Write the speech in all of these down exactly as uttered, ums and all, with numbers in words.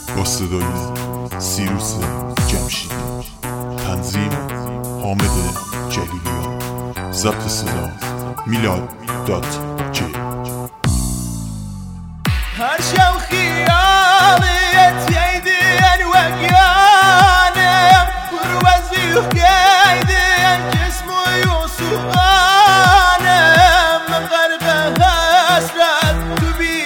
با صدای سیروس جمشیدی، تنظیم حامد جلیلیان، ضبط صدا میلاد دات جی. هر شو خیالیت ییدین وگیانم پروازی قیدین جسم و یوسوانم من غرق حسرت تو بی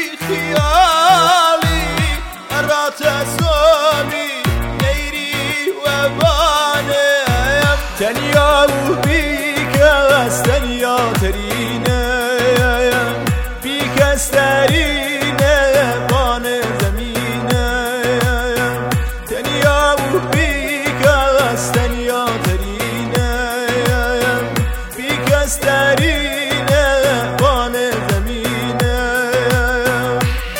خیالی ارات سومی نیری و بانم تنیا و بیکس تنیا ترینم بیکس ترینم بان زمینم تنیا و بیکس تنیا ترینم بیکس ترینم بان زمینم.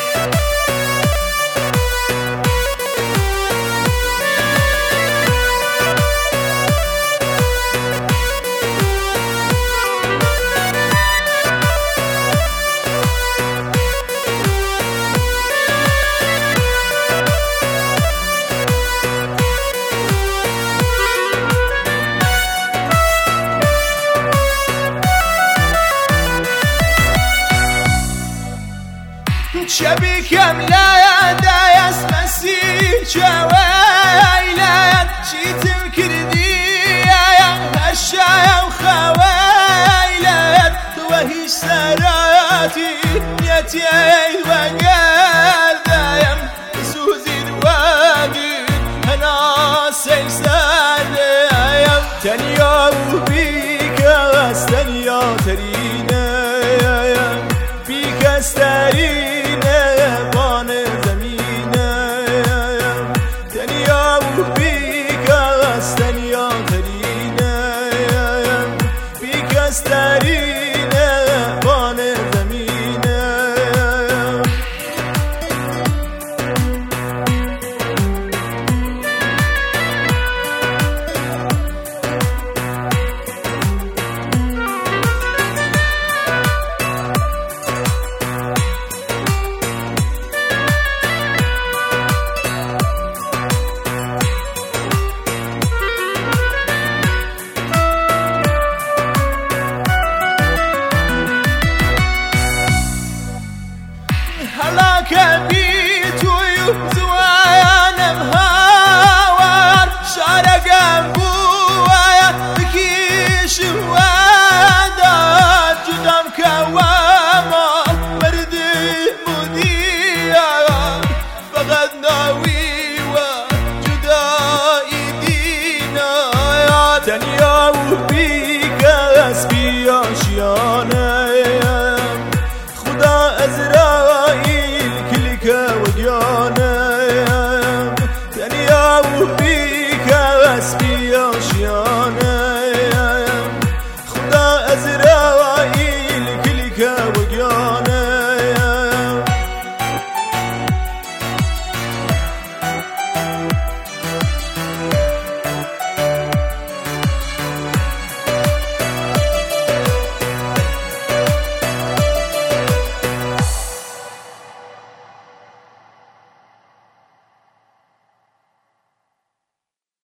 شبيكم لا دايس مسير شويلان شيتم كردية هالشايا وخويلان توهيش سراتي يتيد وقال دايم سوزي دواقي أنا سيسان دايم تنيا وبيكاس تنيا ترينا بيكاس ترينا كبيت ويزوانا مهاور شارق أبويا بكيش وادات جدام كواما وردي مديا فقد ناوي وجدائي دينا تنيا وبيك اسبي اشيانا خدا ازرائيل كلك وجيانا تنيا وبيك اسبي اشيانا خدا ازرائيل